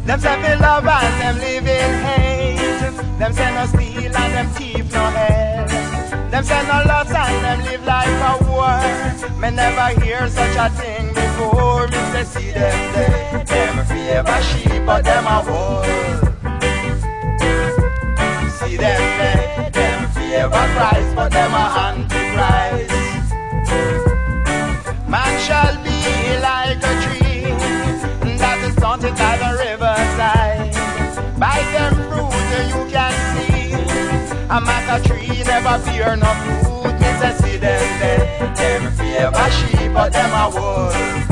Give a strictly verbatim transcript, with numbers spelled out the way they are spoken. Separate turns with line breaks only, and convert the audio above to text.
Them say me love and them live in hate. Them say no steal and them thief no hell. Them say no loss and them live like a war. Me never hear such a thing before. Me say see them there. Them favor sheep but them a wolf. See them there. Them favor Christ but them a antichrist. Man shall be like a tree that is planted by the riverside. By them fruit you can see a maca tree never bear no fruit. Me say see them there. Them favor sheep but them a wolf.